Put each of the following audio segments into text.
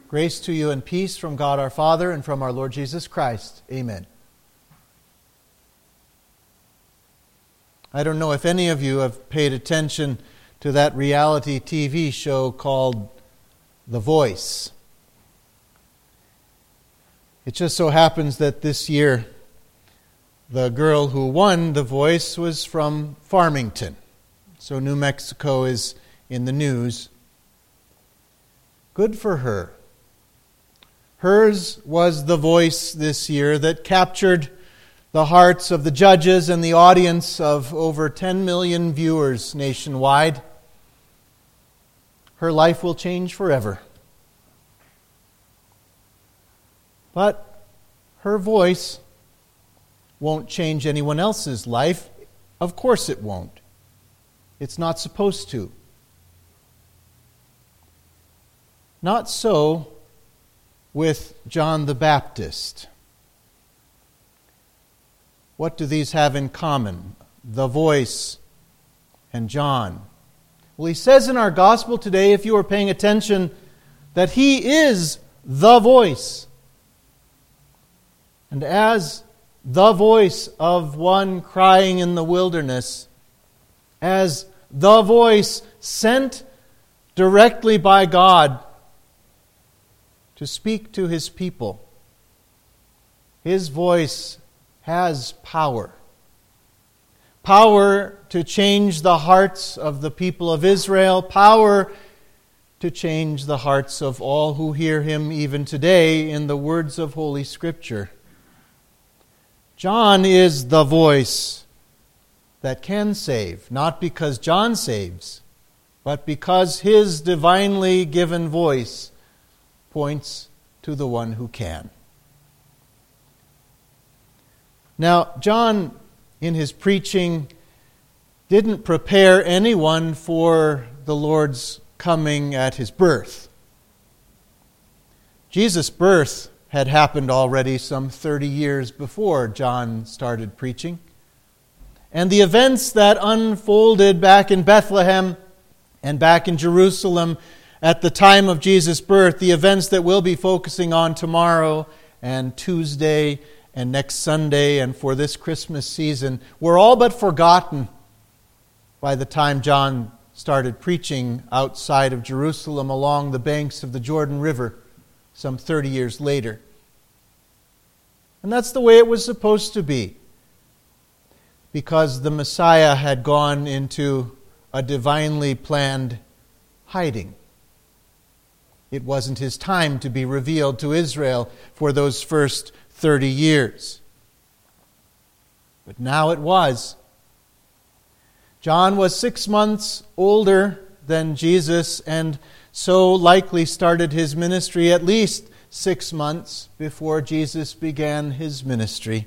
Grace to you and peace from God our Father and from our Lord Jesus Christ. Amen. I don't know if any of you have paid attention to that reality TV show called The Voice. It just so happens that this year, the girl who won The Voice was from Farmington. So New Mexico is in the news. Good for her. Hers was the voice this year that captured the hearts of the judges and the audience of over 10 million viewers nationwide. Her life will change forever. But her voice won't change anyone else's life. Of course it won't. It's not supposed to. Not so with John the Baptist. What do these have in common? The voice and John. Well, he says in our gospel today, if you are paying attention, that he is the voice. And as the voice of one crying in the wilderness, as the voice sent directly by God to speak to his people, his voice has power. Power to change the hearts of the people of Israel, power to change the hearts of all who hear him even today in the words of Holy Scripture. John is the voice that can save, not because John saves, but because his divinely given voice points to the one who can. Now, John, in his preaching, didn't prepare anyone for the Lord's coming at his birth. Jesus' birth had happened already some 30 years before John started preaching. And the events that unfolded back in Bethlehem and back in Jerusalem at the time of Jesus' birth, the events that we'll be focusing on tomorrow and Tuesday and next Sunday and for this Christmas season, were all but forgotten by the time John started preaching outside of Jerusalem along the banks of the Jordan River some 30 years later. And that's the way it was supposed to be, because the Messiah had gone into a divinely planned hiding. It wasn't his time to be revealed to Israel for those first 30 years. But now it was. John was 6 months older than Jesus, and so likely started his ministry at least 6 months before Jesus began his ministry.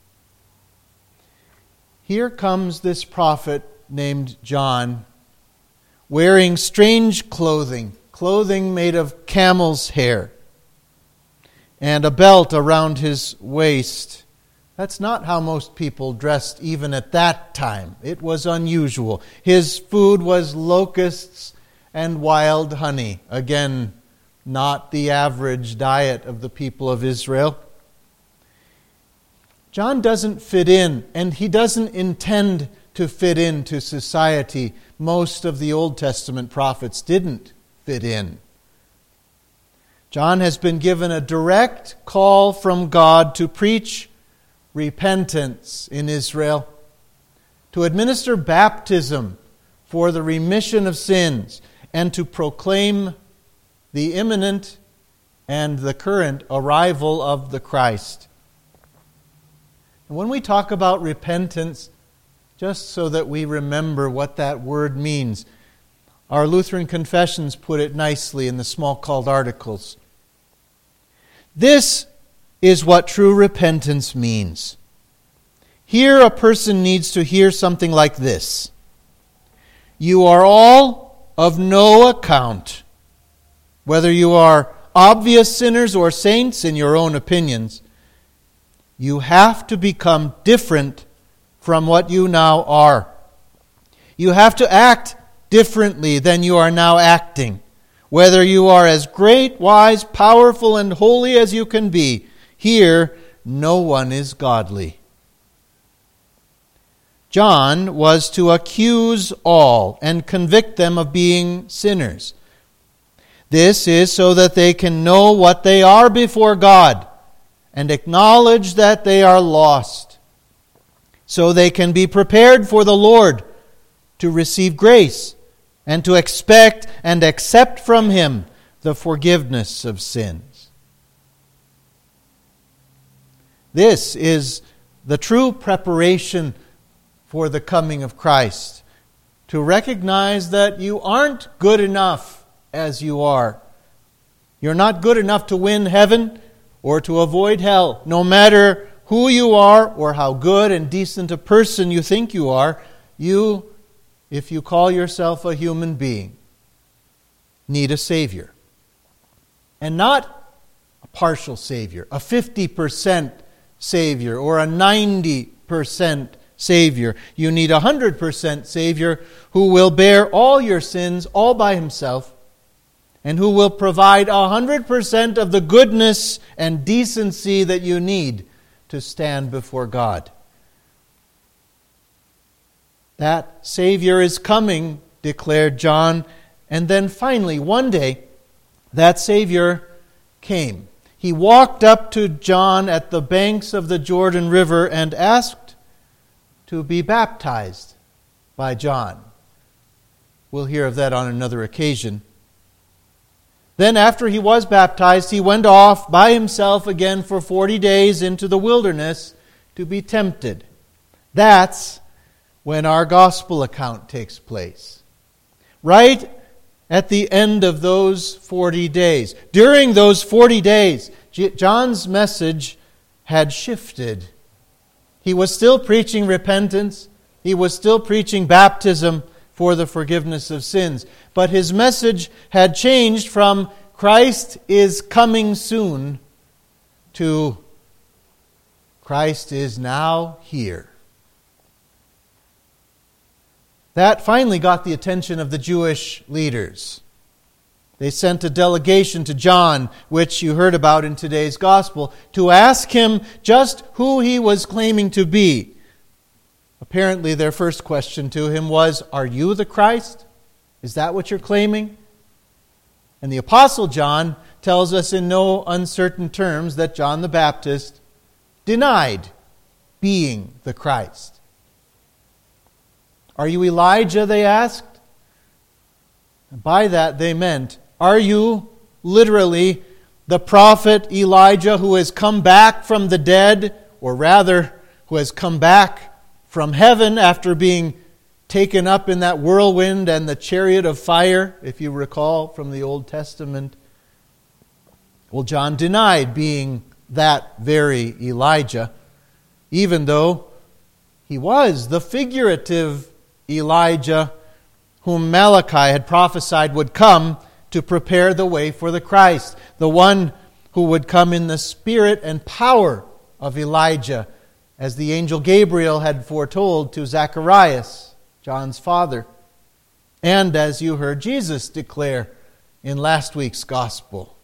Here comes this prophet named John, wearing strange clothing made of camel's hair, and a belt around his waist. That's not how most people dressed even at that time. It was unusual. His food was locusts and wild honey. Again, not the average diet of the people of Israel. John doesn't fit in, and he doesn't intend to fit into society. Most of the Old Testament prophets didn't fit in. John has been given a direct call from God to preach repentance in Israel, to administer baptism for the remission of sins, and to proclaim the imminent and the current arrival of the Christ. And when we talk about repentance, just so that we remember what that word means, our Lutheran confessions put it nicely in the small-called articles. This is what true repentance means. Here a person needs to hear something like this: you are all of no account. Whether you are obvious sinners or saints in your own opinions, you have to become different from what you now are. You have to act differently than you are now acting. whether you are as great, wise, powerful, and holy as you can be, here no one is godly. John was to accuse all and convict them of being sinners. This is so that they can know what they are before God and acknowledge that they are lost, so they can be prepared for the Lord to receive grace and to expect and accept from Him the forgiveness of sins. This is the true preparation for the coming of Christ, to recognize that you aren't good enough as you are. You're not good enough to win heaven or to avoid hell. No matter who you are or how good and decent a person you think you are, you, if you call yourself a human being, need a Savior. And not a partial Savior, a 50% Savior or a 90% Savior. You need a 100% Savior who will bear all your sins all by Himself and who will provide 100% of the goodness and decency that you need to stand before God. That Savior is coming, declared John, and then finally, one day, that Savior came. He walked up to John at the banks of the Jordan River and asked to be baptized by John. We'll hear of that on another occasion. Then after he was baptized, he went off by himself again for 40 days into the wilderness to be tempted. That's when our gospel account takes place. Right at the end of those 40 days. During those 40 days, John's message had shifted. He was still preaching repentance. He was still preaching baptism for the forgiveness of sins. But his message had changed from Christ is coming soon to Christ is now here. That finally got the attention of the Jewish leaders. They sent a delegation to John, which you heard about in today's gospel, to ask him just who he was claiming to be. Apparently, their first question to him was, "Are you the Christ? Is that what you're claiming?" And the Apostle John tells us in no uncertain terms that John the Baptist denied being the Christ. "Are you Elijah?" they asked. And by that they meant, are you literally the prophet Elijah who has come back from the dead, or rather, who has come back from heaven after being taken up in that whirlwind and the chariot of fire, if you recall from the Old Testament? Well, John denied being that very Elijah, even though he was the figurative Elijah whom Malachi had prophesied would come to prepare the way for the Christ, the one who would come in the spirit and power of Elijah, as the angel Gabriel had foretold to Zacharias, John's father, and as you heard Jesus declare in last week's gospel.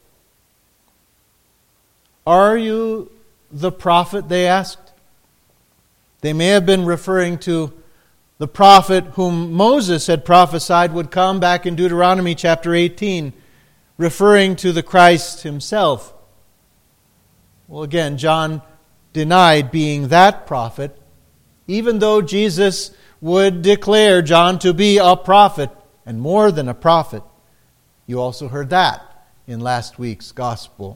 "Are you the prophet?" they asked. They may have been referring to the prophet whom Moses had prophesied would come back in Deuteronomy chapter 18, referring to the Christ himself. Well, again, John denied being that prophet, even though Jesus would declare John to be a prophet, and more than a prophet. You also heard that in last week's gospel.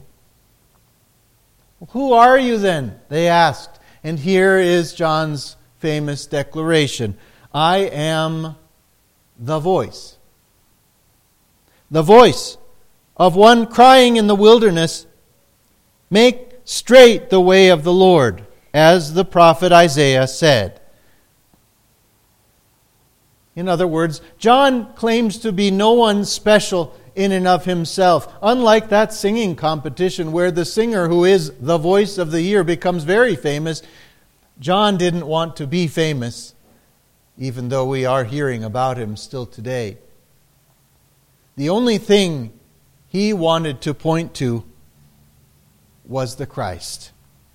"Who are you then?" they asked. And here is John's famous declaration. "I am the voice. The voice of one crying in the wilderness, 'Make straight the way of the Lord,' as the prophet Isaiah said." In other words, John claims to be no one special in and of himself. Unlike that singing competition where the singer who is the voice of the year becomes very famous, John didn't want to be famous, even though we are hearing about him still today. The only thing he wanted to point to was the Christ.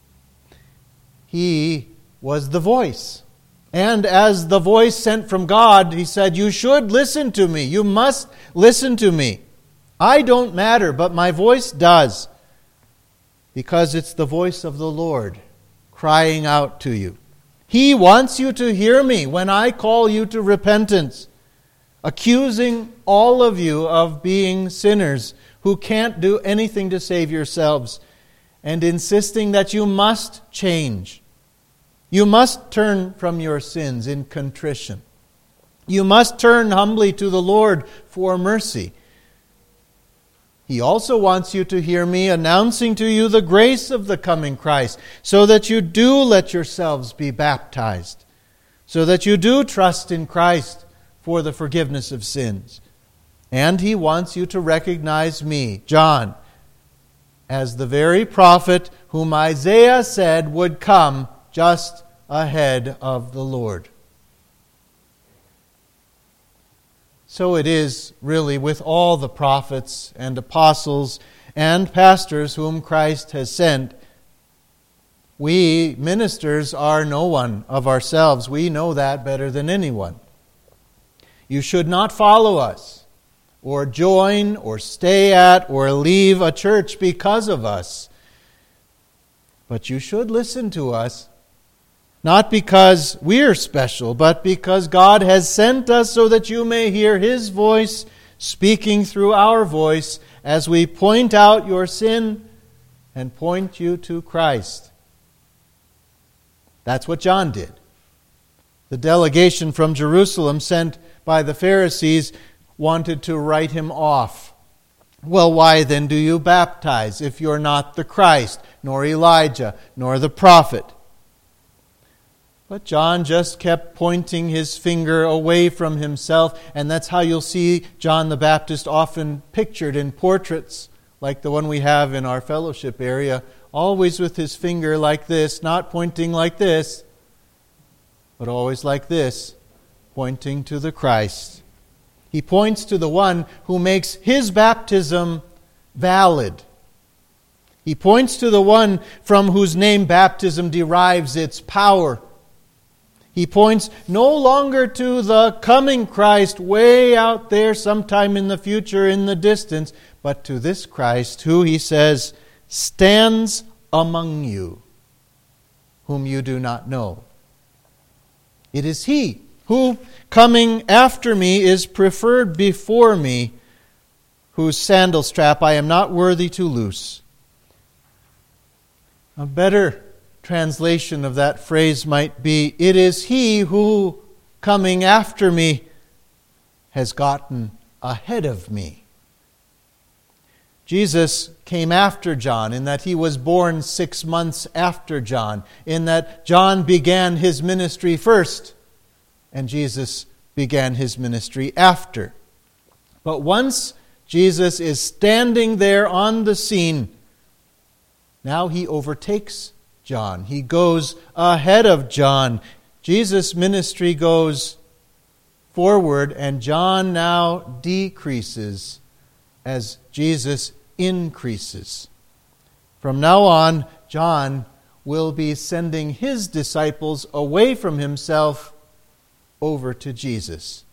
He was the voice. And as the voice sent from God, he said, you should listen to me. You must listen to me. I don't matter, but my voice does. Because it's the voice of the Lord crying out to you. He wants you to hear me when I call you to repentance, accusing all of you of being sinners who can't do anything to save yourselves, and insisting that you must change. You must turn from your sins in contrition. You must turn humbly to the Lord for mercy. He also wants you to hear me announcing to you the grace of the coming Christ, so that you do let yourselves be baptized, so that you do trust in Christ for the forgiveness of sins. And he wants you to recognize me, John, as the very prophet whom Isaiah said would come just ahead of the Lord. So it is really with all the prophets and apostles and pastors whom Christ has sent. We ministers are no one of ourselves. We know that better than anyone. You should not follow us, or join, or stay at, or leave a church because of us. But you should listen to us, not because we're special, but because God has sent us so that you may hear His voice speaking through our voice as we point out your sin and point you to Christ. That's what John did. The delegation from Jerusalem sent by the Pharisees wanted to write him off. Well, why then do you baptize if you're not the Christ, nor Elijah, nor the prophet? But John just kept pointing his finger away from himself, and that's how you'll see John the Baptist often pictured in portraits like the one we have in our fellowship area, always with his finger like this, not pointing like this, but always like this, pointing to the Christ. He points to the one who makes his baptism valid. He points to the one from whose name baptism derives its power. He points no longer to the coming Christ way out there sometime in the future, in the distance, but to this Christ who, he says, stands among you, whom you do not know. It is He who, coming after me, is preferred before me, whose sandal strap I am not worthy to loose. A better translation of that phrase might be, it is He who, coming after me, has gotten ahead of me. Jesus came after John in that he was born 6 months after John, in that John began his ministry first, and Jesus began his ministry after. But once Jesus is standing there on the scene, now he overtakes John. He goes ahead of John. Jesus' ministry goes forward, and John now decreases as Jesus increases. From now on, John will be sending his disciples away from himself over to Jesus.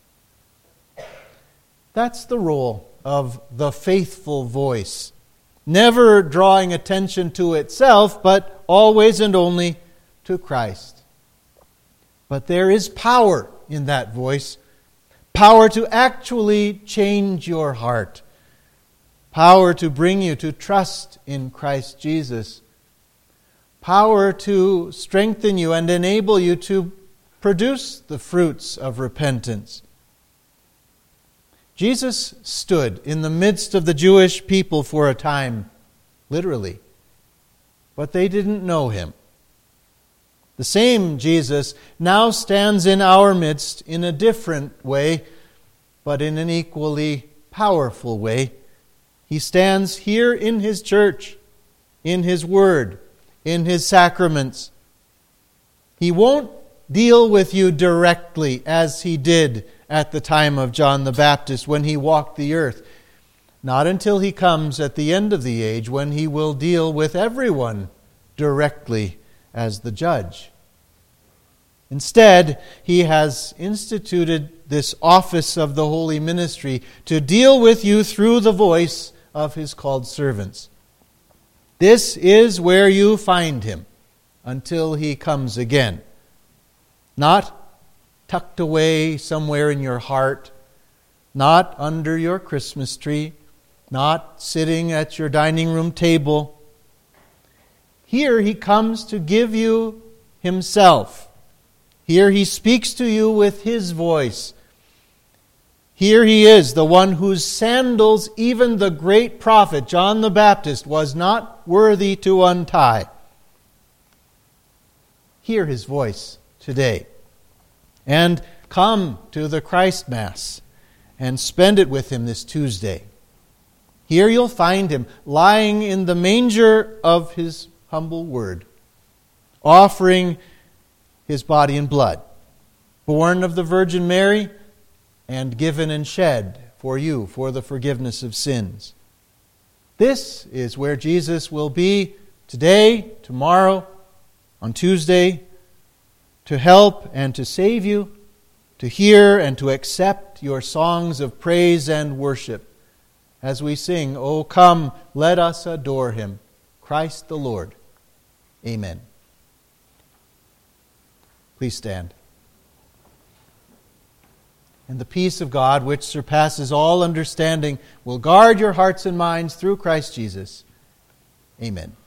That's the role of the faithful voice. Never drawing attention to itself, but always and only to Christ. But there is power in that voice. Power to actually change your heart. Power to bring you to trust in Christ Jesus. Power to strengthen you and enable you to produce the fruits of repentance. Jesus stood in the midst of the Jewish people for a time, literally, but they didn't know Him. The same Jesus now stands in our midst in a different way, but in an equally powerful way. He stands here in His church, in His Word, in His sacraments. He won't deal with you directly as He did at the time of John the Baptist when he walked the earth. not until he comes at the end of the age, when he will deal with everyone directly as the judge. Instead, he has instituted this office of the holy ministry to deal with you through the voice of his called servants. This is where you find him until he comes again. Not tucked away somewhere in your heart, not under your Christmas tree, not sitting at your dining room table. Here he comes to give you himself. Here he speaks to you with his voice. Here he is, the one whose sandals even the great prophet John the Baptist was not worthy to untie. Hear his voice today, and come to the Christ Mass and spend it with him this Tuesday. Here you'll find him lying in the manger of his humble word, offering his body and blood, born of the Virgin Mary and given and shed for you for the forgiveness of sins. This is where Jesus will be today, tomorrow, on Tuesday, to help and to save you, to hear and to accept your songs of praise and worship as we sing, "O come, let us adore him, Christ the Lord." Amen. Please stand. And the peace of God, which surpasses all understanding, will guard your hearts and minds through Christ Jesus. Amen.